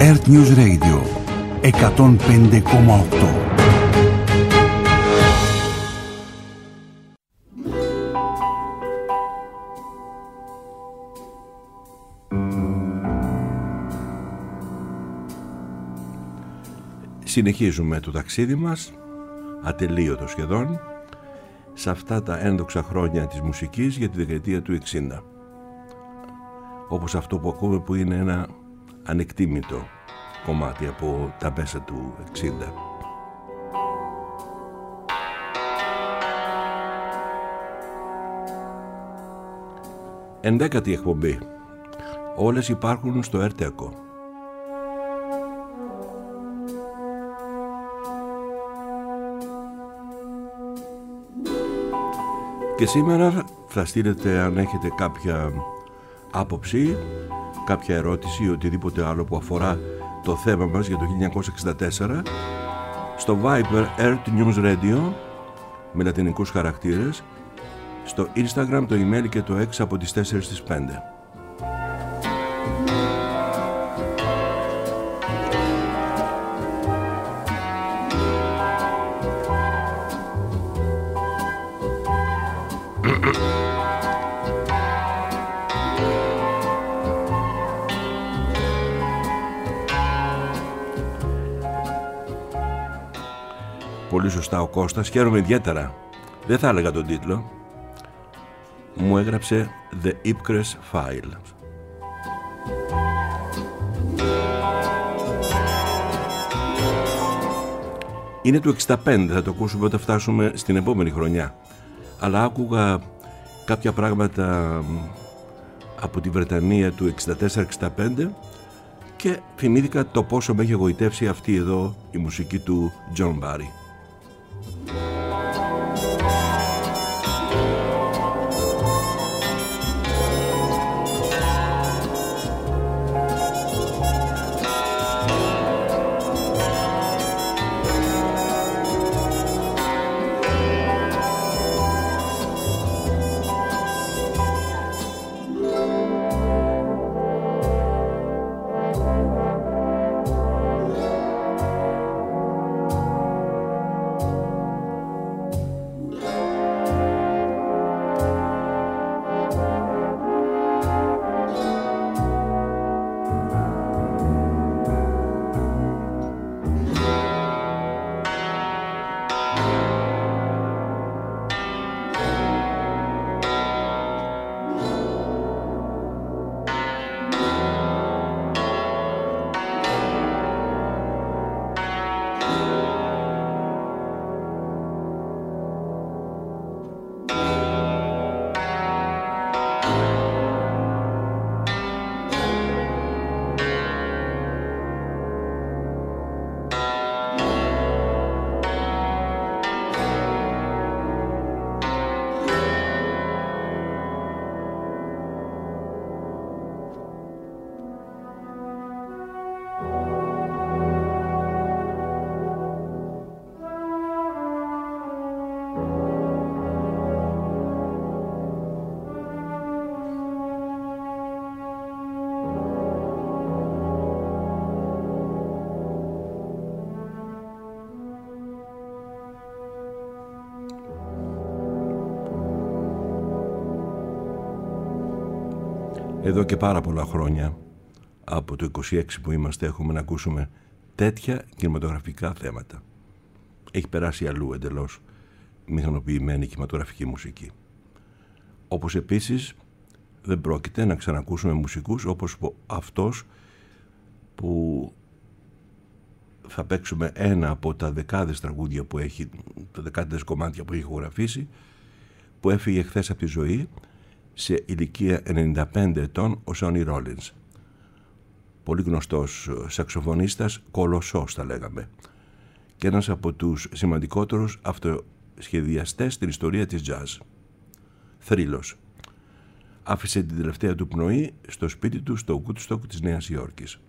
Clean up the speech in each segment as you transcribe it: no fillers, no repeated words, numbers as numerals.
Earth News Radio 105,8. Συνεχίζουμε το ταξίδι μας, ατελείωτο σχεδόν, σε αυτά τα ένδοξα χρόνια της μουσικής για τη δεκαετία του 60. Όπως αυτό που ακούμε, που είναι ένα ανεκτήμητο κομμάτι από τα μέσα του 60. Ενδέκατη εκπομπή. Όλες υπάρχουν στο Earth Echo. Και σήμερα θα στείλετε, αν έχετε κάποια άποψη, κάποια ερώτηση ή οτιδήποτε άλλο που αφορά το θέμα μας για το 1964, στο Viber Earth News Radio με λατινικούς χαρακτήρες, στο Instagram, το email και το X από τις 4 στις 5. Πολύ σωστά ο Κώστας, χαίρομαι ιδιαίτερα. Δεν θα έλεγα τον τίτλο. Μου έγραψε The Ipcress File. Είναι του 65, θα το ακούσουμε όταν φτάσουμε στην επόμενη χρονιά. Αλλά άκουγα κάποια πράγματα από τη Βρετανία του 64-65 και θυμήθηκα το πόσο με έχει εγωιτεύσει αυτή εδώ η μουσική του John Barry. Εδώ και πάρα πολλά χρόνια, από το 26 που είμαστε, έχουμε να ακούσουμε τέτοια κινηματογραφικά θέματα. Έχει περάσει αλλού εντελώς μηχανοποιημένη κινηματογραφική μουσική. Όπως επίσης δεν πρόκειται να ξανακούσουμε μουσικούς όπως αυτός που θα παίξουμε ένα από τα δεκάδες τραγούδια που έχει, τα δεκάδες κομμάτια που έχει ηχογραφήσει, που έφυγε χθες από τη ζωή σε ηλικία 95 ετών, ο Sonny Rollins. Πολύ γνωστός σαξοφωνίστας, κολοσσός θα λέγαμε, και ένας από τους σημαντικότερους αυτοσχεδιαστές στην ιστορία της jazz. Θρύλος. Άφησε την τελευταία του πνοή στο σπίτι του στο Woodstock της Νέας Υόρκης.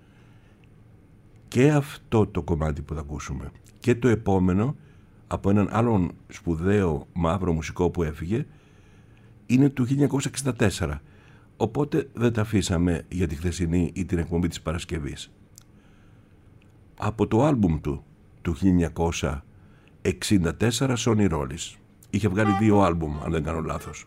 Και αυτό το κομμάτι που θα ακούσουμε και το επόμενο από έναν άλλον σπουδαίο μαύρο μουσικό που έφυγε είναι του 1964, οπότε δεν τα αφήσαμε για τη χθεσινή ή την εκπομπή της Παρασκευής. από το άλμπουμ του 1964 Sonny Rollins. Είχε βγάλει 2 άλμπουμ, αν δεν κάνω λάθος.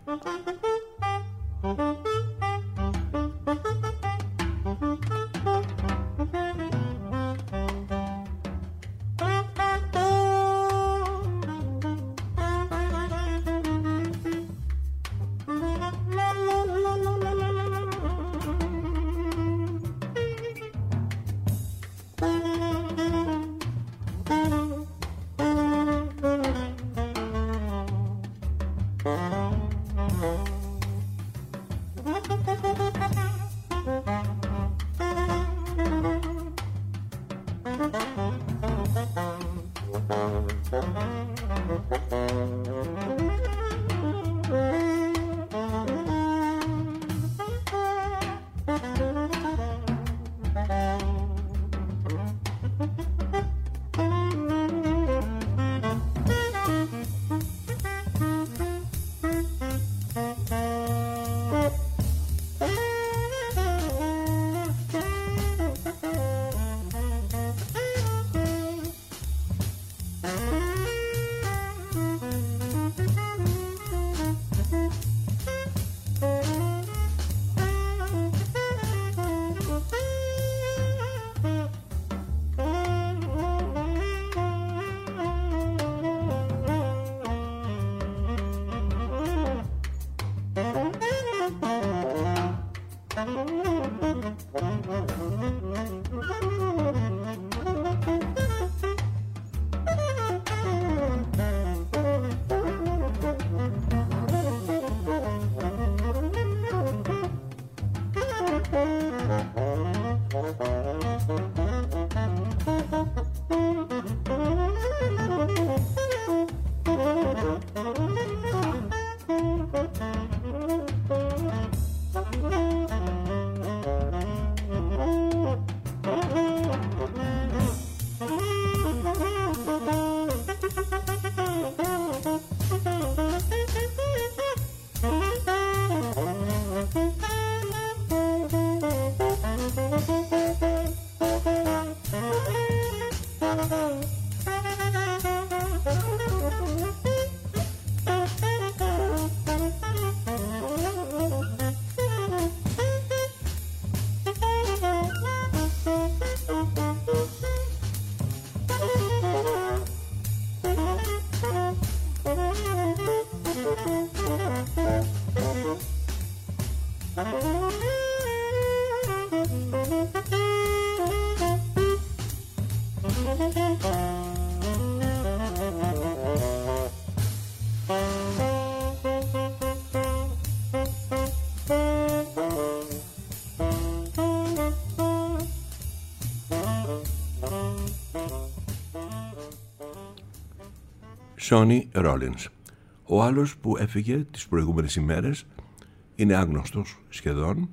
Sonny Rollins. Ο άλλος που έφυγε τις προηγούμενες ημέρες είναι άγνωστος σχεδόν.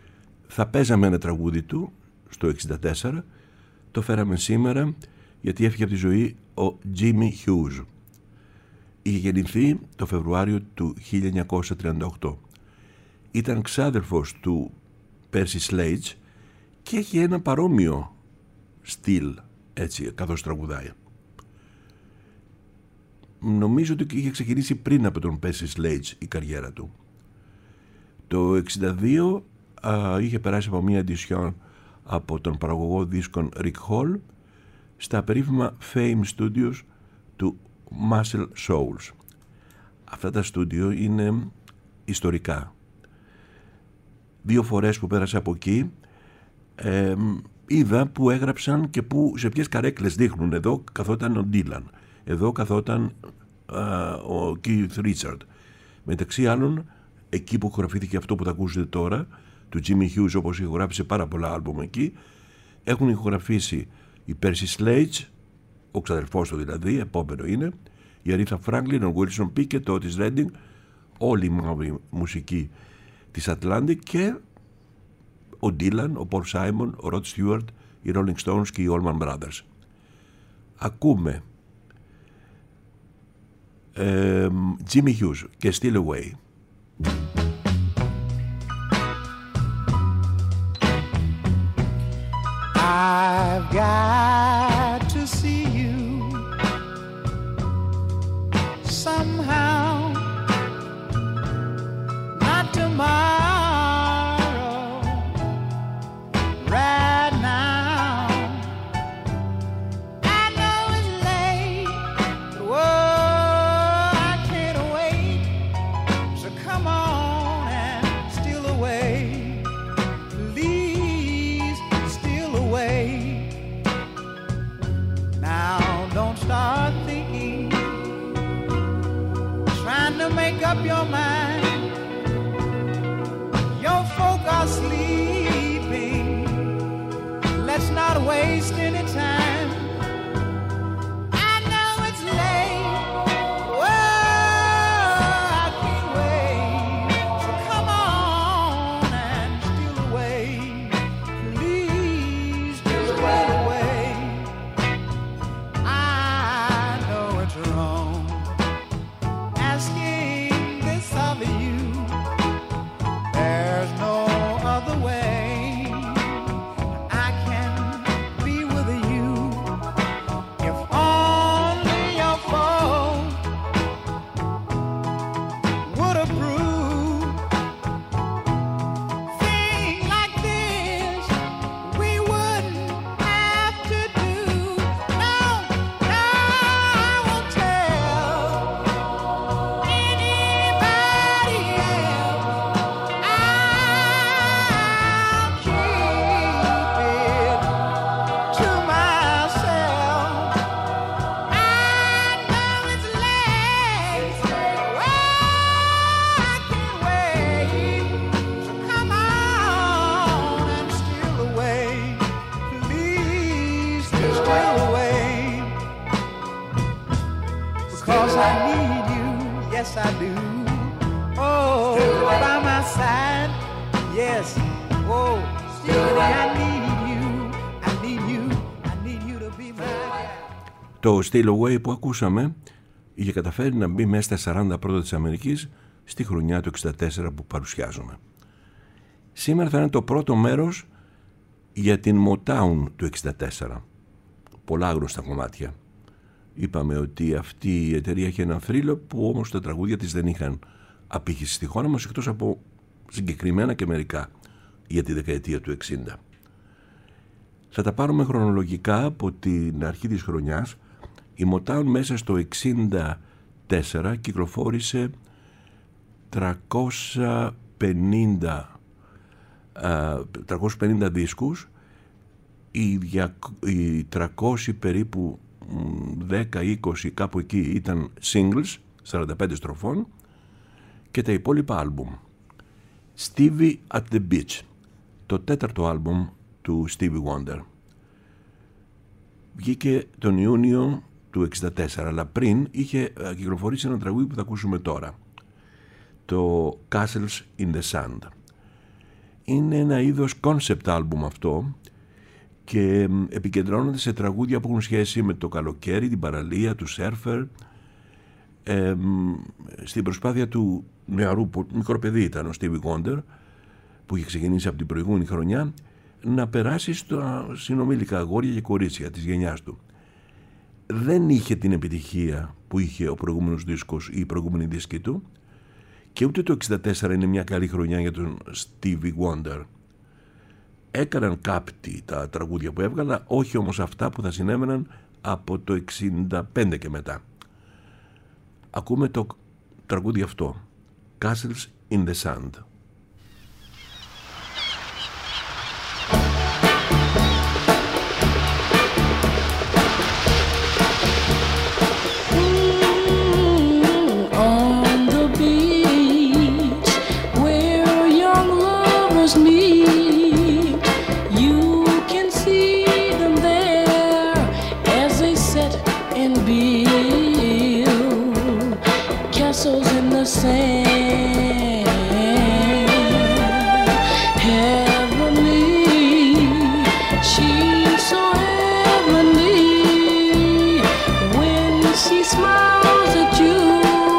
Θα παίζαμε ένα τραγούδι του στο 1964, το φέραμε σήμερα γιατί έφυγε από τη ζωή ο Jimmy Hughes. Είχε γεννηθεί το Φεβρουάριο του 1938. Ήταν ξάδερφος του Percy Sledge και έχει ένα παρόμοιο στυλ, έτσι, καθώς τραγουδάει. Νομίζω ότι είχε ξεκινήσει πριν από τον Percy Sledge η καριέρα του. Το 1962 είχε περάσει από μία εντισιόν από τον παραγωγό δίσκων Rick Hall στα περίφημα Fame Studios του Muscle Shoals. Αυτά τα στούντιο είναι ιστορικά. 2 φορές που πέρασα από εκεί είδα που έγραψαν και που, σε ποιες καρέκλες δείχνουν. Εδώ καθόταν ο Dylan, εδώ καθόταν ο Keith Richard. Μεταξύ άλλων, εκεί που ηχογραφήθηκε αυτό που θα ακούσετε τώρα, του Jimmy Hughes, όπως ηχογράφησε πάρα πολλά άλμπουμ εκεί, έχουν ηχογραφήσει η Percy Sledge, ο ξαδερφός του δηλαδή, επόμενο είναι, η Aretha Franklin, ο Wilson Pickett, ο Otis Redding, όλη η μαύρη μουσική της Atlantic και ο Dylan, ο Paul Simon, ο Rod Stewart, οι Rolling Stones και οι Allman Brothers. Ακούμε Jimmy Hughes και Still Away. I've got your mind. Your folk are sleeping. Let's not waste any time. I know it's late. Whoa, I can't wait. So come on and steal away. Please just steal away. I know it's wrong asking this of you. There's no other way I can be with you. If only your phone would approve. Things like this we wouldn't have to do. No, no, I won't tell anybody else. I'll keep it to myself. I know it's late. I can't wait. So come on and steal away. Please just steal away. Because I need you, yes I do. Oh, by my side, yes. Oh, honey, I need you, I need you, I need you to be mine. Το Steal Away που ακούσαμε είχε καταφέρει να μπει μέσα στα 40 πρώτα της Αμερικής στη χρονιά του 64 που παρουσιάζουμε. Σήμερα θα είναι το πρώτο μέρος για την Motown του 64. Πολλά γνωστά κομμάτια. Είπαμε ότι αυτή η εταιρεία είχε ένα θρύλο που όμως τα τραγούδια της δεν είχαν απήχηση στη χώρα μας, εκτός από συγκεκριμένα και μερικά για τη δεκαετία του 60. Θα τα πάρουμε χρονολογικά από την αρχή της χρονιάς. Η Motown μέσα στο 64 κυκλοφόρησε 350 δίσκους, οι 300 περίπου 10-20 κάπου εκεί ήταν singles 45 στροφών και τα υπόλοιπα άλμπουμ. Stevie at the Beach, το τέταρτο άλμπουμ του Stevie Wonder, βγήκε τον Ιούνιο του 64, αλλά πριν είχε κυκλοφορήσει ένα τραγούδι που θα ακούσουμε τώρα, το Castles in the Sand. Είναι ένα είδος concept album αυτό και επικεντρώνονται σε τραγούδια που έχουν σχέση με το καλοκαίρι, την παραλία, του σέρφερ, στην προσπάθεια του νεαρού, μικρό παιδί ήταν ο Stevie Wonder, που είχε ξεκινήσει από την προηγούμενη χρονιά, να περάσει στα συνομήλικα αγόρια και κορίτσια της γενιάς του. Δεν είχε την επιτυχία που είχε ο προηγούμενος δίσκος ή η προηγούμενη δίσκη του, και ούτε το 64 είναι μια καλή χρονιά για τον Stevie Wonder. Έκαναν κάποιοι τα τραγούδια που έβγαλα, όχι όμως αυτά που θα συνέβαιναν από το 65 και μετά. Ακούμε το τραγούδι αυτό, Castles in the Sand.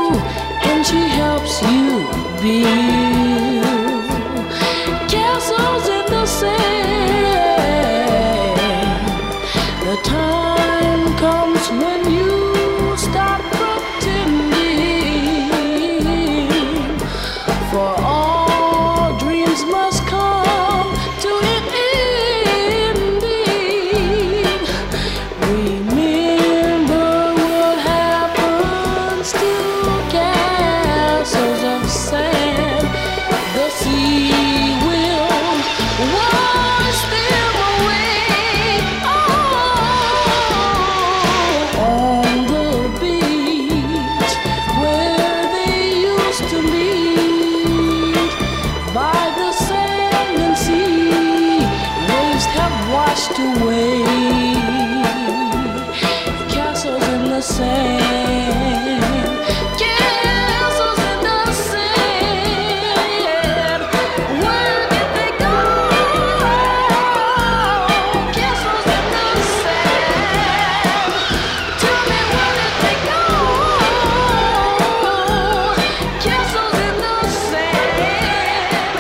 Castles washed away. Castles in the sand, castles in the sand. Where did they go? Castles in the sand. Tell me where did they go? Castles in the sand.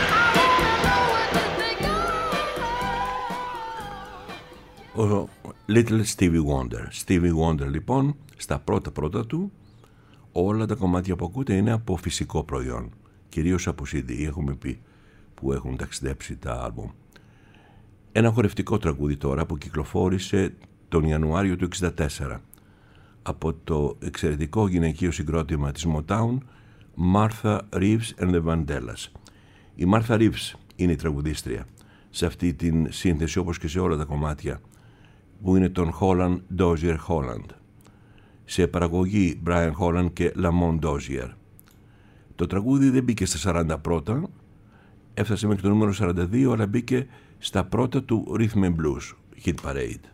Ο Little Stevie Wonder. Stevie Wonder λοιπόν, στα πρώτα του, όλα τα κομμάτια που ακούτε είναι από φυσικό προϊόν. Κυρίως από CD, έχουμε πει, που έχουν ταξιδέψει τα άλμπουμ. Ένα χορευτικό τραγούδι τώρα που κυκλοφόρησε τον Ιανουάριο του 1964 από το εξαιρετικό γυναικείο συγκρότημα της Motown, Martha Reeves and the Vandellas. Η Martha Reeves είναι η τραγουδίστρια σε αυτή την σύνθεση, όπως και σε όλα τα κομμάτια, που είναι των Holland, Dozier, Holland. Σε παραγωγή Brian Holland και Lamont Dozier. Το τραγούδι δεν μπήκε στα 40 πρώτα, έφτασε μέχρι το νούμερο 42, αλλά μπήκε στα πρώτα του Rhythm and Blues Hit Parade.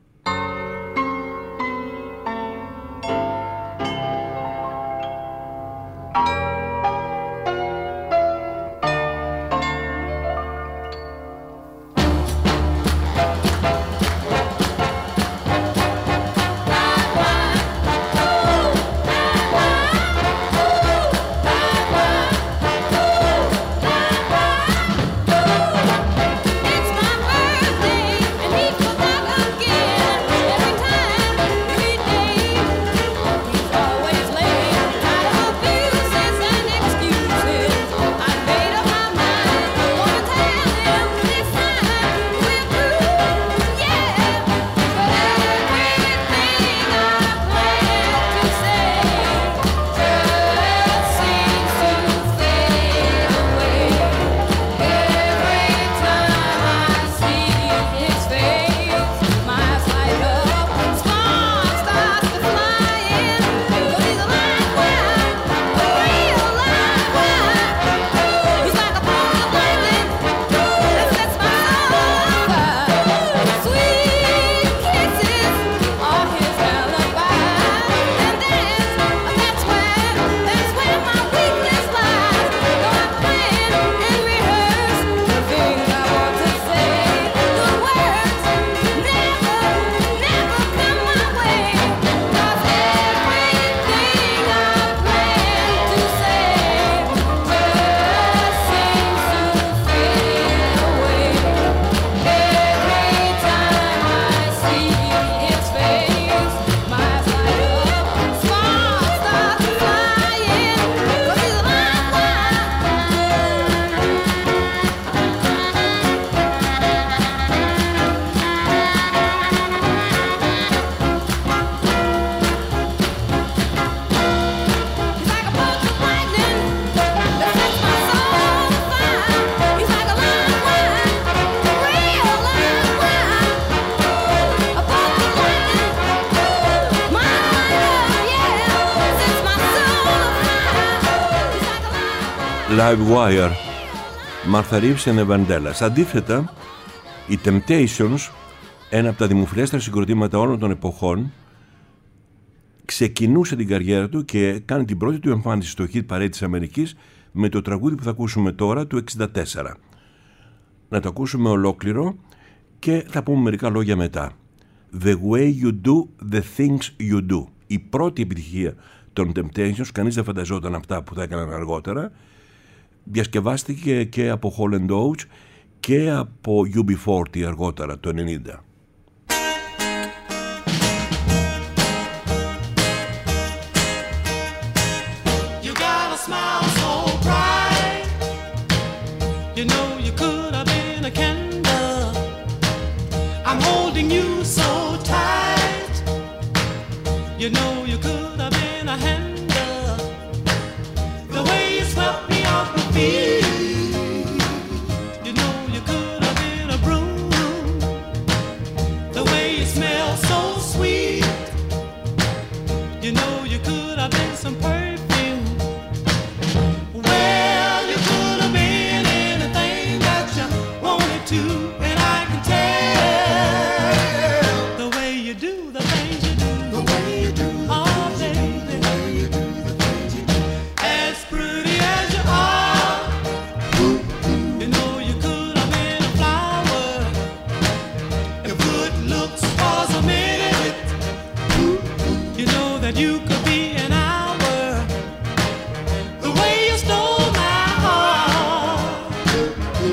Live Wire, Martha Reeves and the Vandellas. Αντίθετα, οι Temptations, ένα από τα δημοφιλέστερα συγκροτήματα όλων των εποχών, ξεκινούσε την καριέρα του και κάνει την πρώτη του εμφάνιση στο Hit Parade της Αμερικής με το τραγούδι που θα ακούσουμε τώρα του 1964. Να το ακούσουμε ολόκληρο και θα πούμε μερικά λόγια μετά. The way you do the things you do. Η πρώτη επιτυχία των Temptations, κανείς δεν φανταζόταν αυτά που θα έκαναν αργότερα. Διασκευάστηκε και από Holland Oates και από UB40 αργότερα το 90. You know you could have been a handler. The way you swept me off my feet. You know you could have been a broom. The way you smell so sweet. You know you could have been some perfume. Well, you could have been anything that you wanted to, and I can tell.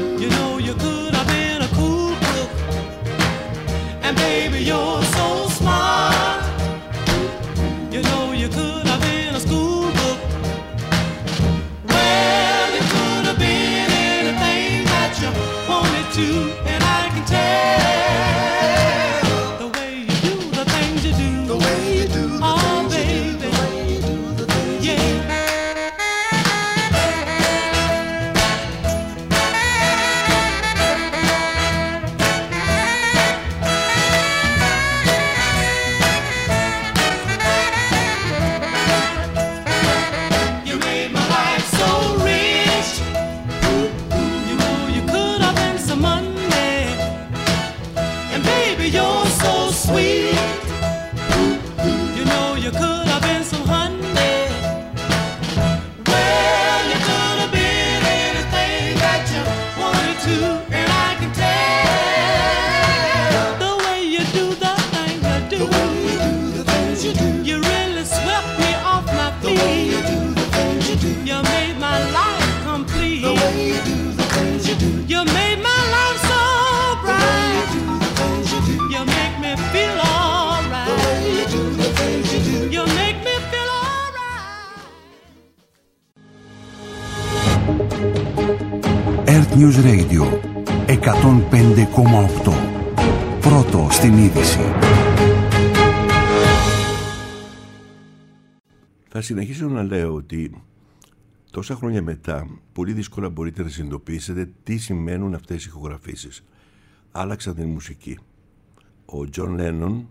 You know you could have been a cool cook, and baby you're so smart. You know you could have been a school book. Well, you could have been anything that you wanted to, and I can tell the way you do the things you do. The way you do the Oh, things you do. baby. The way you do the things you Yeah. do. You made my life so rich. You know you could have been some money, and baby you're so sweet. You know you could have been some honey. Well, you could have been anything that you wanted to, and I can tell the way you do the thing you do. The way you do the things you do. You really swept me off my The way you feet. do the things you do. You made my life complete. The way you do the things you do. You made my life so The way you bright. do the things you do. You make me feel The way alright. you do the things you do. You make me feel alright. Earth News Radio 105,8. Πρώτο στην είδηση. Θα συνεχίσω να λέω ότι τόσα χρόνια μετά πολύ δύσκολα μπορείτε να συνειδητοποιήσετε τι σημαίνουν αυτές οι ηχογραφήσεις. Άλλαξαν την μουσική. Ο Τζον Λένον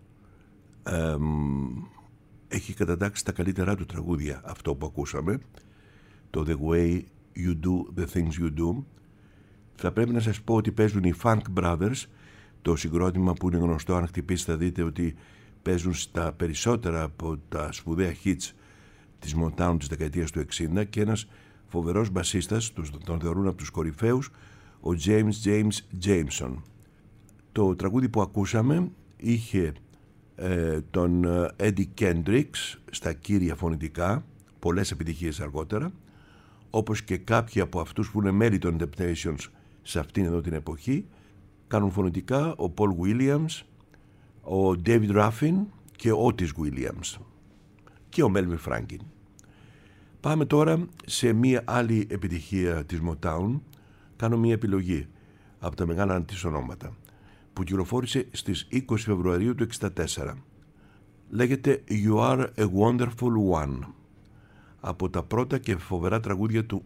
έχει κατατάξει τα καλύτερά του τραγούδια, αυτό που ακούσαμε, το The Way You Do The Things You Do. Θα πρέπει να σας πω ότι παίζουν οι Funk Brothers, το συγκρότημα που είναι γνωστό, αν χτυπήσετε θα δείτε ότι παίζουν στα περισσότερα από τα σπουδαία hits της Motown της δεκαετίας του 60, και ένας φοβερός μπασίστας, τον θεωρούν από τους κορυφαίους, ο James Jameson. Το τραγούδι που ακούσαμε είχε τον Eddie Kendricks στα κύρια φωνητικά, πολλές επιτυχίες αργότερα, όπως και κάποιοι από αυτούς που είναι μέλη των Temptations σε αυτήν εδώ την εποχή, κάνουν φωνητικά ο Paul Williams, ο David Ruffin και ο Otis Williams και ο Melvin Franklin. Πάμε τώρα σε μία άλλη επιτυχία της Motown. Κάνω μία επιλογή από τα μεγάλα της ονόματα που κυκλοφόρησε στις 20 Φεβρουαρίου του 1964. Λέγεται You Are a Wonderful One, από τα πρώτα και φοβερά τραγούδια του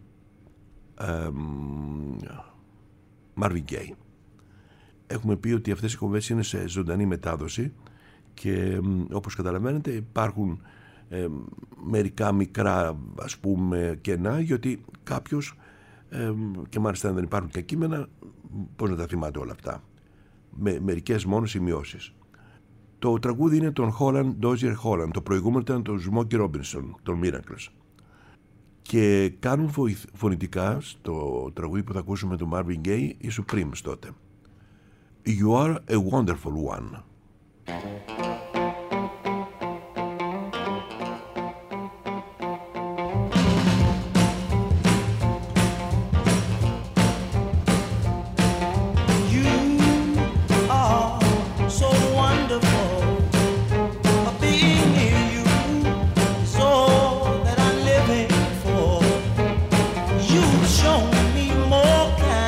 Marvin Gaye. Έχουμε πει ότι αυτές οι εκπομπές είναι σε ζωντανή μετάδοση και όπως καταλαβαίνετε υπάρχουν μερικά μικρά, ας πούμε, κενά, γιατί κάποιος και μάλιστα αν δεν υπάρχουν και κείμενα, πώς να τα θυμάται όλα αυτά, με μερικές μόνο σημειώσεις. Το τραγούδι είναι των Holland Dozier Holland, το προηγούμενο ήταν το Smokey Robinson, των Miracles, και κάνουν φωνητικά στο τραγούδι που θα ακούσουμε του Marvin Gaye οι Supremes τότε. You are a wonderful one.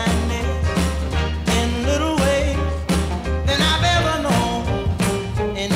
In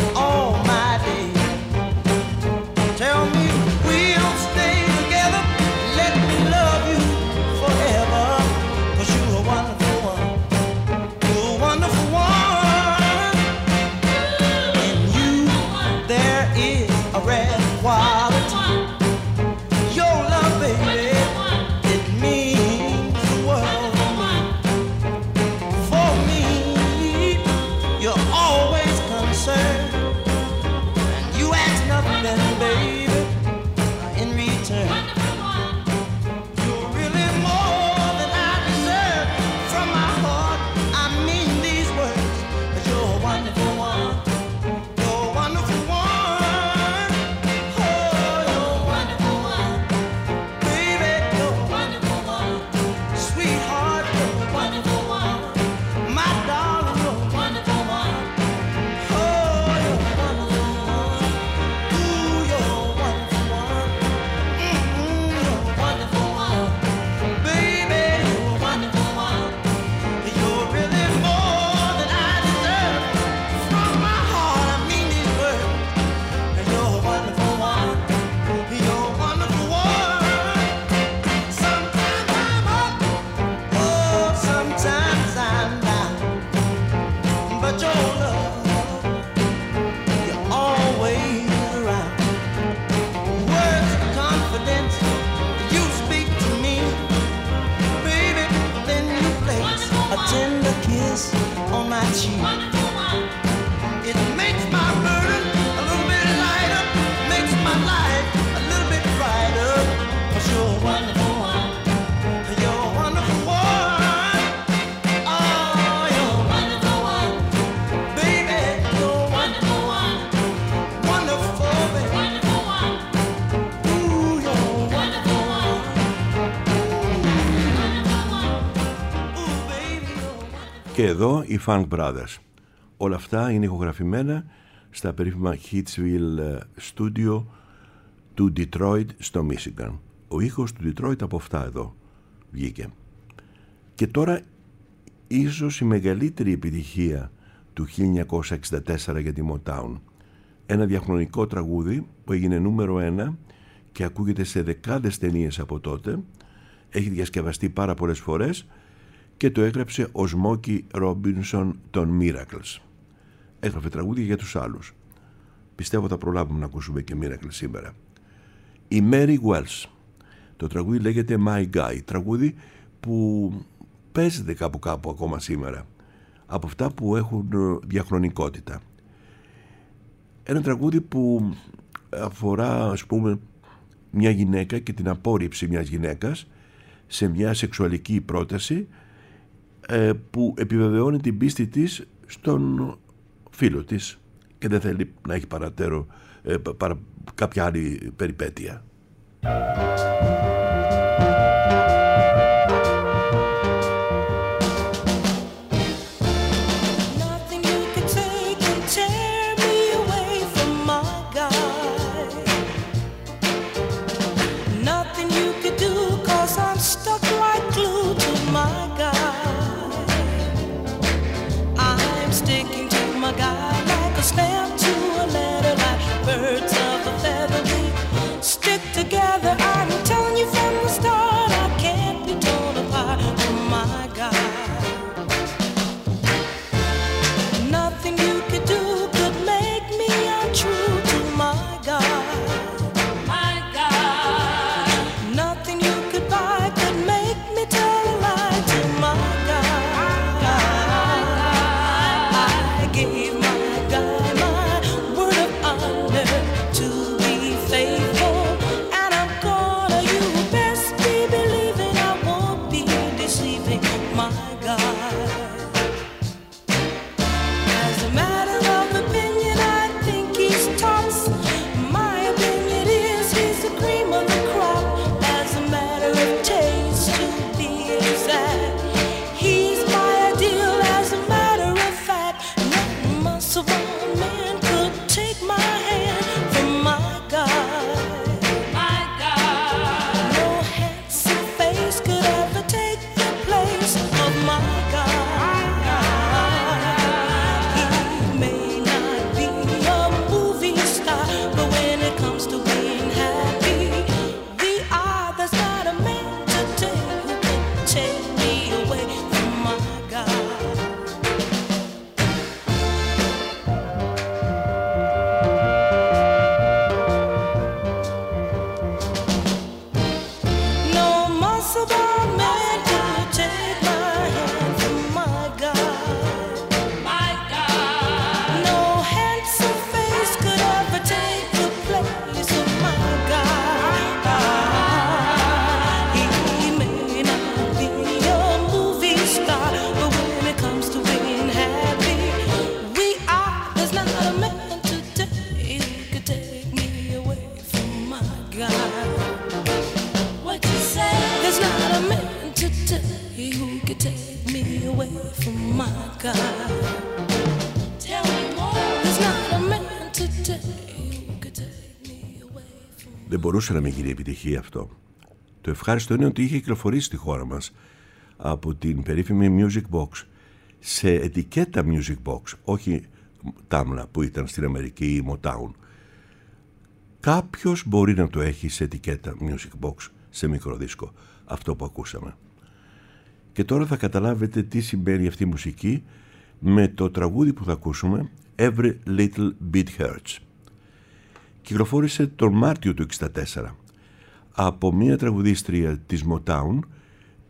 tender kiss on my cheek. It makes my burden a little bit lighter, makes my life a little bit brighter. 'Cause you're a wonderful one, you're a wonderful one. Oh, you're a wonderful one, baby. You're a wonderful one, wonderful, baby. Wonderful one. Ooh, you're a wonderful one. Ooh, baby, you're a wonderful. Και εδώ οι Funk Brothers. Όλα αυτά είναι ηχογραφημένα στα περίφημα Hitsville Studio του Detroit στο Michigan. Ο ήχος του Detroit από αυτά εδώ βγήκε. Και τώρα ίσως η μεγαλύτερη επιτυχία του 1964 για τη Motown. Ένα διαχρονικό τραγούδι που έγινε νούμερο 1 και ακούγεται σε δεκάδες ταινίες από τότε. Έχει διασκευαστεί πάρα πολλές φορές και το έγραψε ο Smokey Robinson των Miracles. Έγραφε τραγούδια για τους άλλους. Πιστεύω θα προλάβουμε να ακούσουμε και Miracles σήμερα. Η Mary Wells. Το τραγούδι λέγεται My Guy. Τραγούδι που παίζεται κάπου ακόμα σήμερα. Από αυτά που έχουν διαχρονικότητα. Ένα τραγούδι που αφορά, ας πούμε, μια γυναίκα και την απόρριψη μιας γυναίκας σε μια σεξουαλική πρόταση που επιβεβαιώνει την πίστη της στον φίλο της και δεν θέλει να έχει παρατέρω κάποια άλλη περιπέτεια. Nothing you can take can tear me away from my guy. Nothing you could do 'cause I'm stuck like glue to my guy. I'm sticking to my guy like a stamp to a letter, like birds of a feather. We stick together. I'm telling you from the start, I can't be torn apart from my guy. Nothing you could do could make me untrue to my guy. My guy. Nothing you could buy could make me tell a lie to my guy. I gave my guy my word of honor to be faithful, and I'm gonna, you best be believing I won't be deceiving my guy. As a matter of opinion, I think he's tops. My opinion is he's the cream of the crop. As a matter of taste, to be exact, he's my ideal. As a matter of fact, no muscle bound man could take my hand from my guy. My guy. No handsome face could ever take the place of my guy. He may not be a movie star, but when it comes to being happy, we are. There's not a man today who can take me away from my guy. No muscle bound man could take my hand from my guy. My guy. No handsome face could ever take the place of my guy. He may not be a movie star, but when it comes to being happy, we are. There's not a man today who could take me away from my guy. What you say? There's not a man today who could take me away from my guy. Tell me more. There's not a man today who could take me away from. Δεν μπορούσε να μην γίνει επιτυχία αυτό. Το ευχάριστο είναι ότι είχε κυκλοφορήσει στη χώρα μας από την περίφημη Music Box σε ετικέτα Music Box, όχι Tamla που ήταν στην Αμερική ή Motown. Κάποιος μπορεί να το έχει σε ετικέτα Music Box, σε μικρό δίσκο, αυτό που ακούσαμε. Και τώρα θα καταλάβετε τι σημαίνει αυτή η μουσική με το τραγούδι που θα ακούσουμε, Every Little Bit Hurts. Κυκλοφόρησε τον Μάρτιο του 1964 από μια τραγουδίστρια της Motown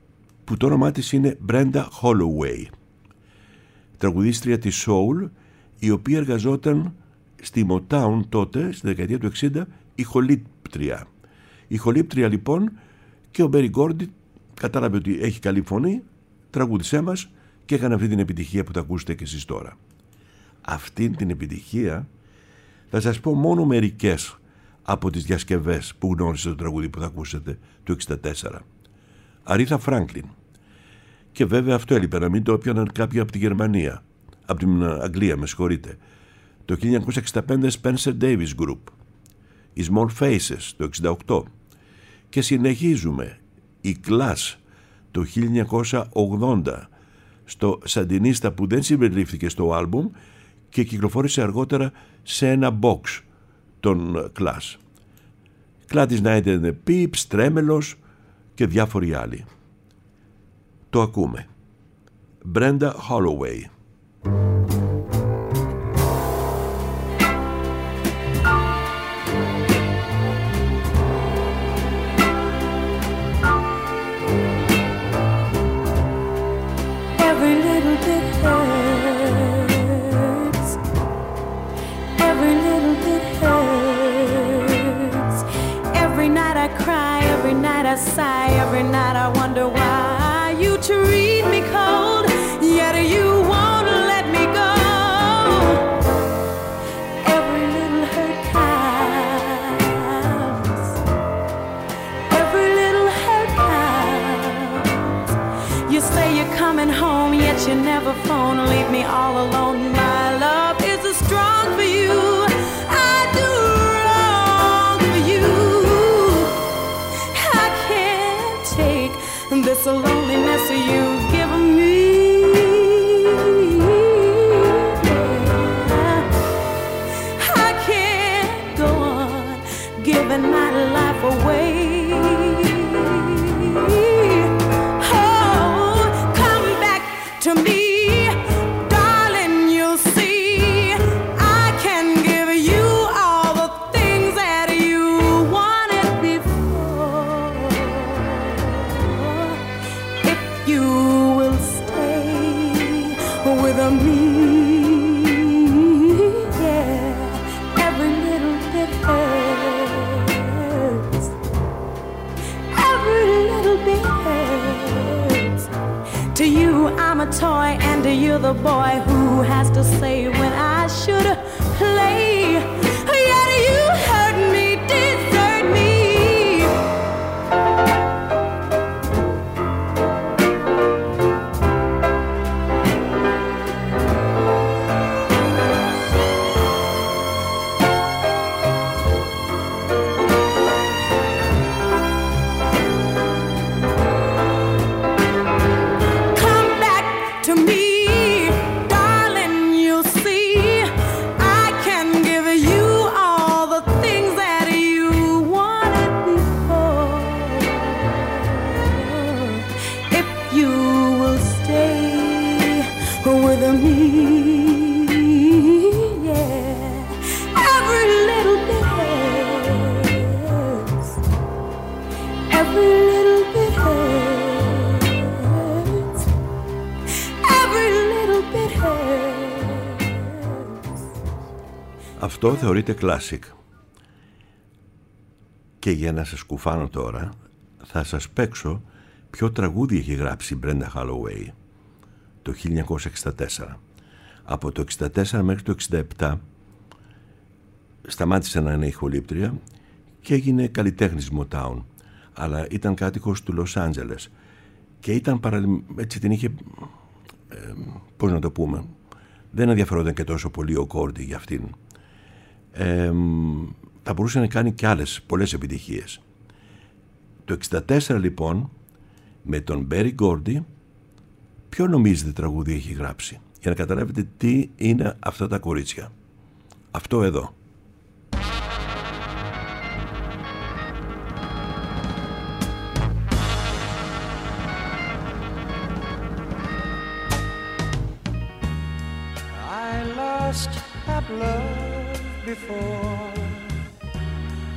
που το όνομά της είναι Brenda Holloway, τραγουδίστρια της soul, η οποία εργαζόταν στη Motown τότε, στη δεκαετία του 60, ηχολήπτρια. Ηχολήπτρια λοιπόν, και ο Berry Gordy κατάλαβε ότι έχει καλή φωνή, τραγούδισέ μας, και έκανε αυτή την επιτυχία που θα ακούσετε και εσείς τώρα. Αυτήν την επιτυχία θα σας πω μόνο μερικές από τις διασκευές που γνώρισε το τραγούδι που θα ακούσετε του 64. Αρίθα Φράνκλιν. Και βέβαια αυτό έλειπε, να μην το έπιαναν κάποιοι από τη Γερμανία, από την Αγγλία, με συγχωρείτε. Το 1965 Spencer Davis Group, οι Small Faces το 1968, και συνεχίζουμε η Clash το 1980 στο Σαντινίστα, που δεν συμπεριλήφθηκε στο άλμπουμ και κυκλοφόρησε αργότερα σε ένα box των Clash. Gladys Knight and the Pips, Τρέμελος και διάφοροι άλλοι. Το ακούμε. Brenda Holloway. Every little bit hurts. Every little bit hurts. Every night I cry, every night I sigh, every night I wonder why you treat me cold, yet you won't let me go. Every little hurt counts. Every little hurt counts. You say you're coming home, yet you never phone. Leave me all alone. My love isn't strong for you. I do wrong for you. I can't take this loneliness you've given me. Yeah. I can't go on giving my life away. Oh, come back to me, darling, you'll see. I can give you all the things that you wanted before. If you will stay with me, yeah. Every little bit hurts. Every little bit hurts. To you I'm a toy, and to you the boy who has to say when I should play. Yet you hurt me, desert me. Come back to me, darling, you'll see. I can give you all the things that you wanted before. If you will stay with me, yeah. Every little bit hurts. Every little bit hurts. Every little bit hurts. Αυτό θεωρείται classic. Και για να σας κουφάνω τώρα, θα σας παίξω ποιο τραγούδι έχει γράψει η Brenda Holloway το 1964. Από το 64 μέχρι το 67 σταμάτησε να είναι ηχολήπτρια και έγινε καλλιτέχνης Motown, αλλά ήταν κάτοικος του Λος Άντζελες και ήταν έτσι την είχε, πώς να το πούμε, δεν ενδιαφερόταν και τόσο πολύ ο Gordy για αυτήν. Θα μπορούσε να κάνει και άλλες πολλές επιτυχίες. Το 64 λοιπόν, με τον Berry Gordy, ποιο νομίζετε τραγούδι έχει γράψει, για να καταλάβετε τι είναι αυτά τα κορίτσια? Αυτό εδώ. I lost that love before,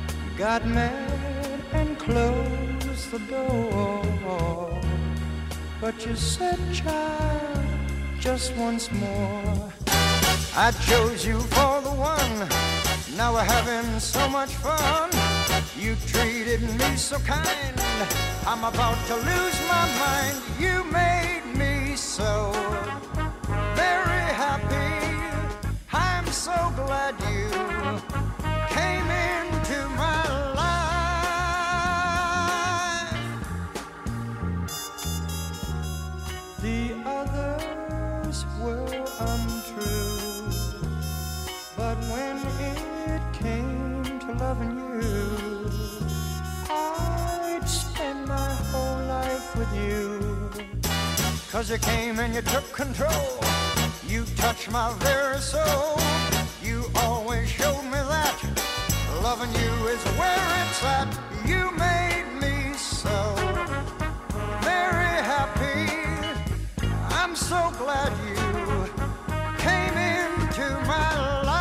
got mad and closed the door. But you said, child, just once more. I chose you for the one. Now we're having so much fun. You treated me so kind. I'm about to lose my mind. You made me so very happy. I'm so glad you came into my life. The others were untrue, but when it came to loving you, I'd spend my whole life with you. 'Cause you came and you took control. You touched my very soul. You always showed me that loving you is where it's at. You made me so very happy. I'm so glad you came into my life.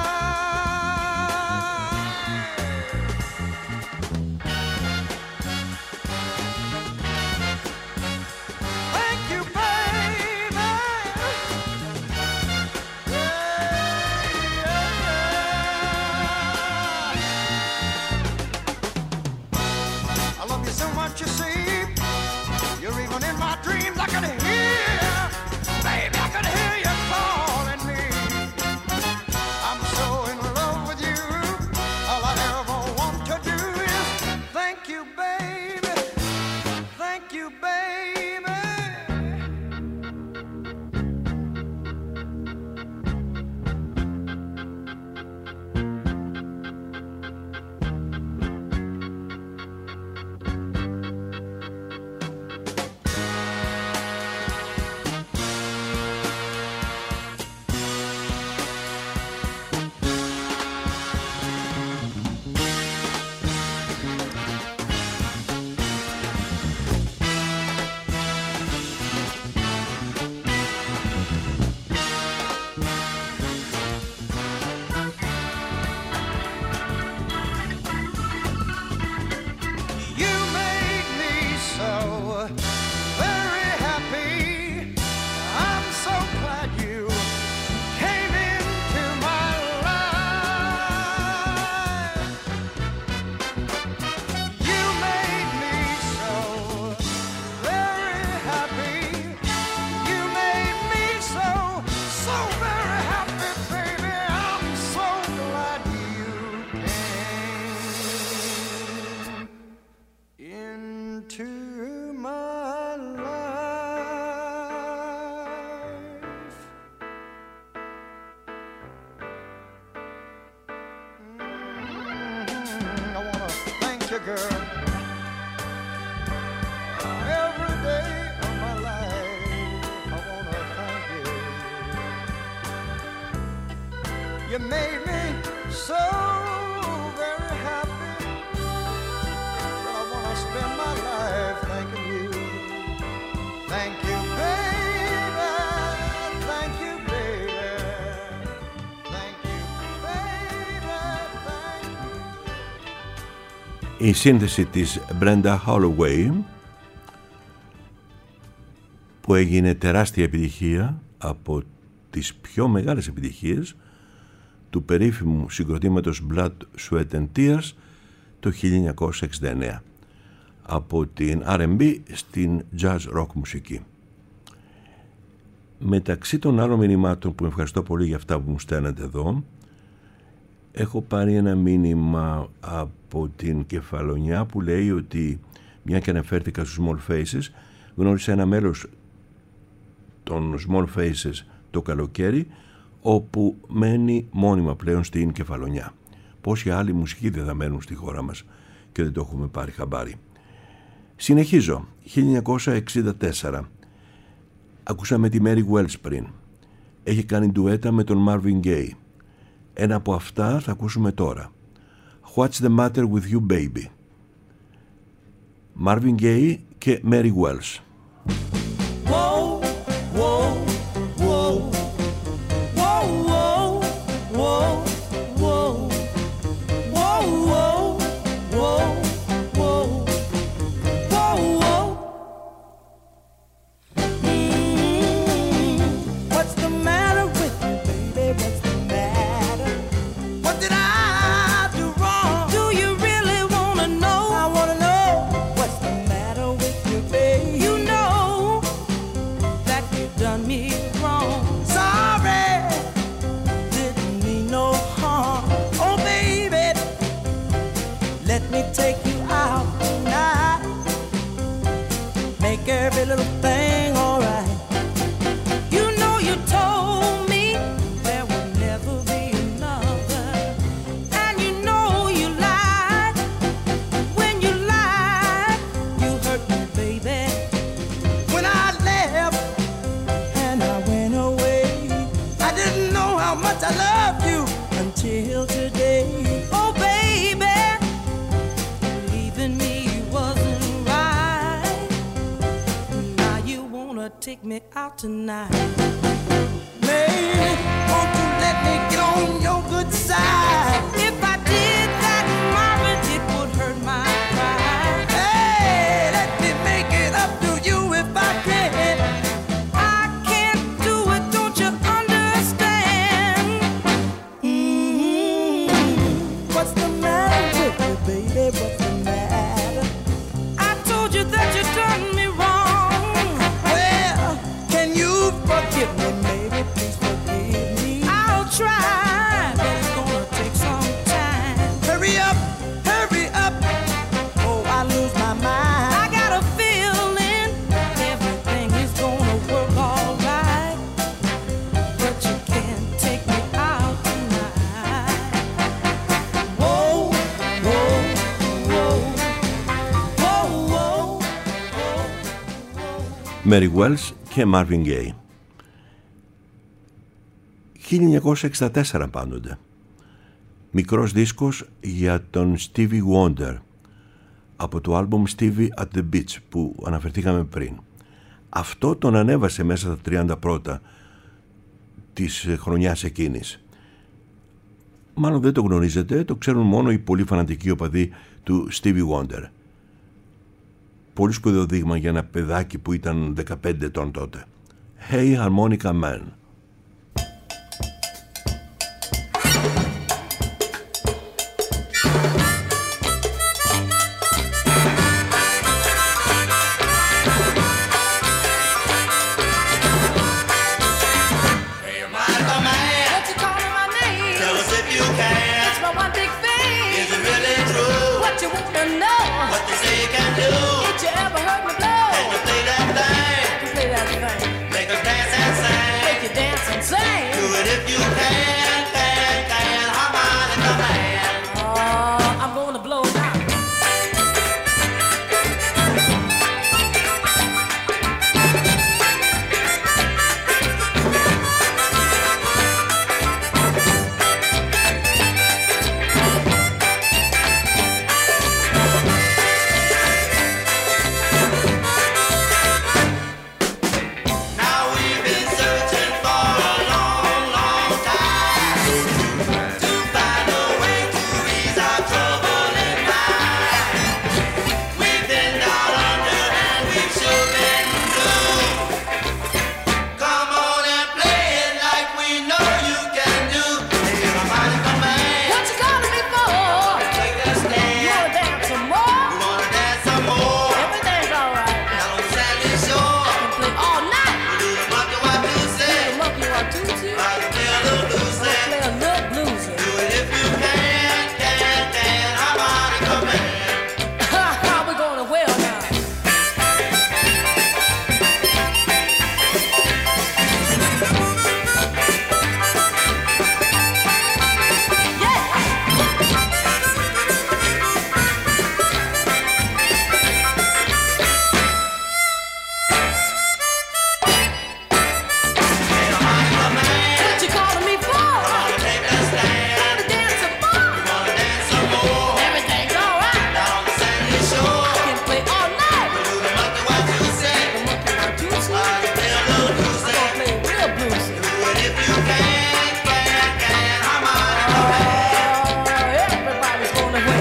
Thank you, baby. I love you so much, you see. You're even in my dreams. I can hear, baby, I can hear you calling me. I'm so in love with you. All I ever want to do is thank you, baby. Thank you, baby. You made me so very happy. I'm so glad you came into my life. You made me so very happy. You made me so very happy, baby. I'm so glad you came into my life. I wanna thank you, girl, every day of my life. I wanna thank you. You made me so very happy. I wanna spend my life thanking you. Thank you, baby. Thank you, baby. Thank you, baby. Thank you. Η σύνθεση της Brenda Holloway, που έγινε τεράστια επιτυχία, από τις πιο μεγάλες επιτυχίες του περίφημου συγκροτήματος Blood, Sweat and Tears το 1969, από την R&B στην jazz rock μουσική. Μεταξύ των άλλων μηνυμάτων που ευχαριστώ πολύ για αυτά που μου στέλνετε εδώ, έχω πάρει ένα μήνυμα από την Κεφαλονιά που λέει ότι, μια και αναφέρθηκα στους Small Faces, γνώρισε ένα μέλος των Small Faces το καλοκαίρι, όπου μένει μόνιμα πλέον στην Κεφαλονιά. Πόσοι άλλοι μουσικοί δεν θα μένουν στη χώρα μας και δεν το έχουμε πάρει χαμπάρι. Συνεχίζω. 1964. Ακούσαμε τη Mary Wells πριν. Έχει κάνει ντουέτα με τον Marvin Gaye. Ένα από αυτά θα ακούσουμε τώρα. What's the matter with you, baby? Marvin Gaye και Mary Wells. Whoa, whoa, whoa, whoa, whoa, whoa, whoa, whoa, whoa, whoa, whoa, whoa. I loved you until today. Oh, baby, leaving me wasn't right. Now you wanna take me out tonight. Baby, won't you let me get on your good side? If I did that, Marvin, it would hurt my pride. Hey, let me make it up to you if I can. I can't do it, don't you understand? What's the matter with you, baby? What's the matter? I told you that you done me wrong. Well, can you forgive me, baby? Please forgive me. I'll try, but it's gonna take some time. Hurry up, hurry up. Oh, I lose my mind. I got a feeling everything is gonna work all right, but you can't take me out tonight. Whoa, whoa, whoa, whoa, whoa, whoa. Mary Wells και Marvin Gaye. 1964 πάντοτε. Μικρός δίσκος για τον Stevie Wonder από το άλμπουμ Stevie at the Beach που αναφερθήκαμε πριν. Αυτό τον ανέβασε μέσα στα 30 πρώτα της χρονιάς εκείνης. Μάλλον δεν το γνωρίζετε, το ξέρουν μόνο οι πολύ φανατικοί οπαδοί του Stevie Wonder. Πολύ σπουδαίο δείγμα για ένα παιδάκι που ήταν 15 ετών τότε. Hey Harmonica Man. What you calling my name? Tell us if you can. It's my one big thing. Is it really true? What you wanna know? What they say you can do? Did you ever heard me blow? Can you play that thing? You play that thing. Make us dance and sing. Make you dance and sing. Do it if you can, harmonica man. I'm gonna blow now. Now we've been searching for a long, long time to find a way to ease our troubling mind. We've been down under and we've sure been blue. Come on and play it like we know you can do. Hey, harmonica man, What you calling me for? take us You there. wanna dance some more? We wanna dance some more. Everything's alright. Down on the sandy shore, Can play all night. we do the monkey what you say. The monkey want to see. I can play a little bluesy. Play a little bluesy. Do it if you can, harmonica man. We're going to well now. What you calling me for? Take a stand, Wanna dance some more? wanna dance some more. Everything's alright. Down on the sandy shore, Can play all night. do the monkey what you say. The monkey want to see. I can play a little bluesy. Gonna play real bluesy. Do it if you can, harmonica man. Everybody's gonna win.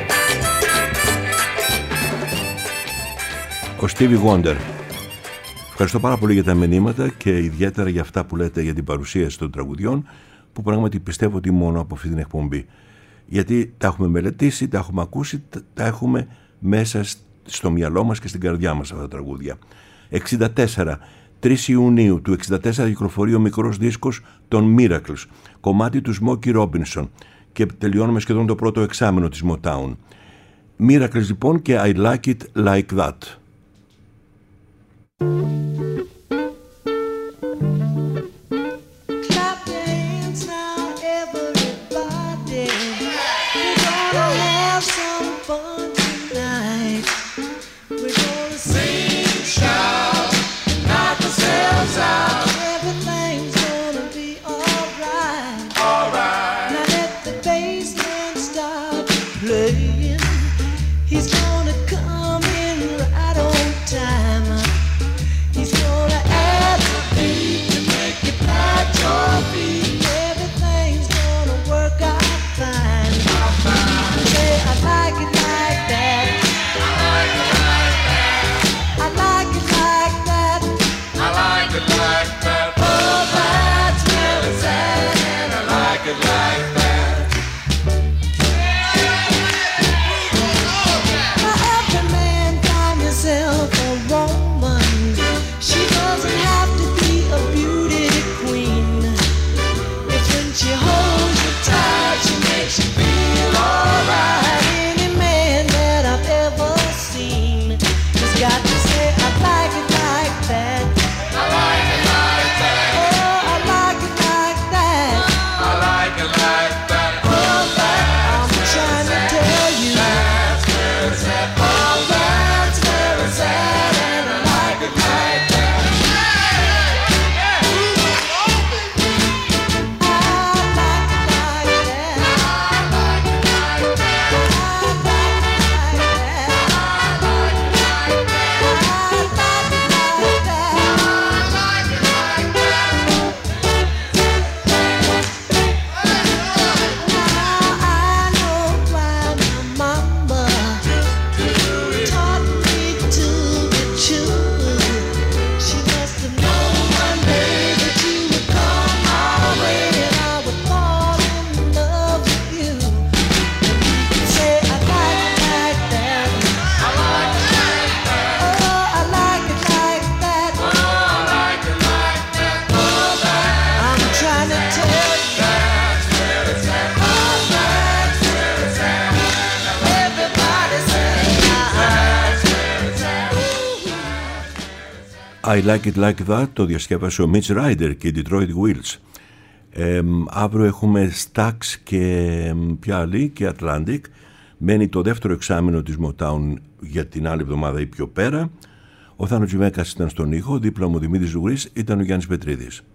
Ο Stevie Wonder. Ευχαριστώ πάρα πολύ για τα μηνύματα και ιδιαίτερα για αυτά που λέτε για την παρουσίαση των τραγουδιών, που πράγματι πιστεύω ότι μόνο από αυτή την εκπομπή. Γιατί τα έχουμε μελετήσει, τα έχουμε ακούσει, τα έχουμε μέσα στο μυαλό μας και στην καρδιά μας αυτά τα τραγούδια. 64. 3 Ιουνίου του 64 κυκλοφορεί ο μικρός δίσκος των Miracles, κομμάτι του Smokey Robinson, και τελειώνουμε σχεδόν το πρώτο εξάμηνο της Motown. Miracles λοιπόν και I Like It Like That. Clap your hands now, everybody. We're gonna have some fun tonight. We're gonna sing, shout, knock ourselves out. Everything's gonna be alright. I Like It Like That το διασκεύασε ο Mitch Ryder και οι Detroit Wheels. Αύριο έχουμε Stax και ποια άλλη και Atlantic. Μένει το δεύτερο εξάμηνο της Motown για την άλλη εβδομάδα ή πιο πέρα. Ο Θάνος Τζιμέκας ήταν στον ήχο, δίπλα μου ο Δημήτρης Ζουγρής, ήταν ο Γιάννης Πετρίδης.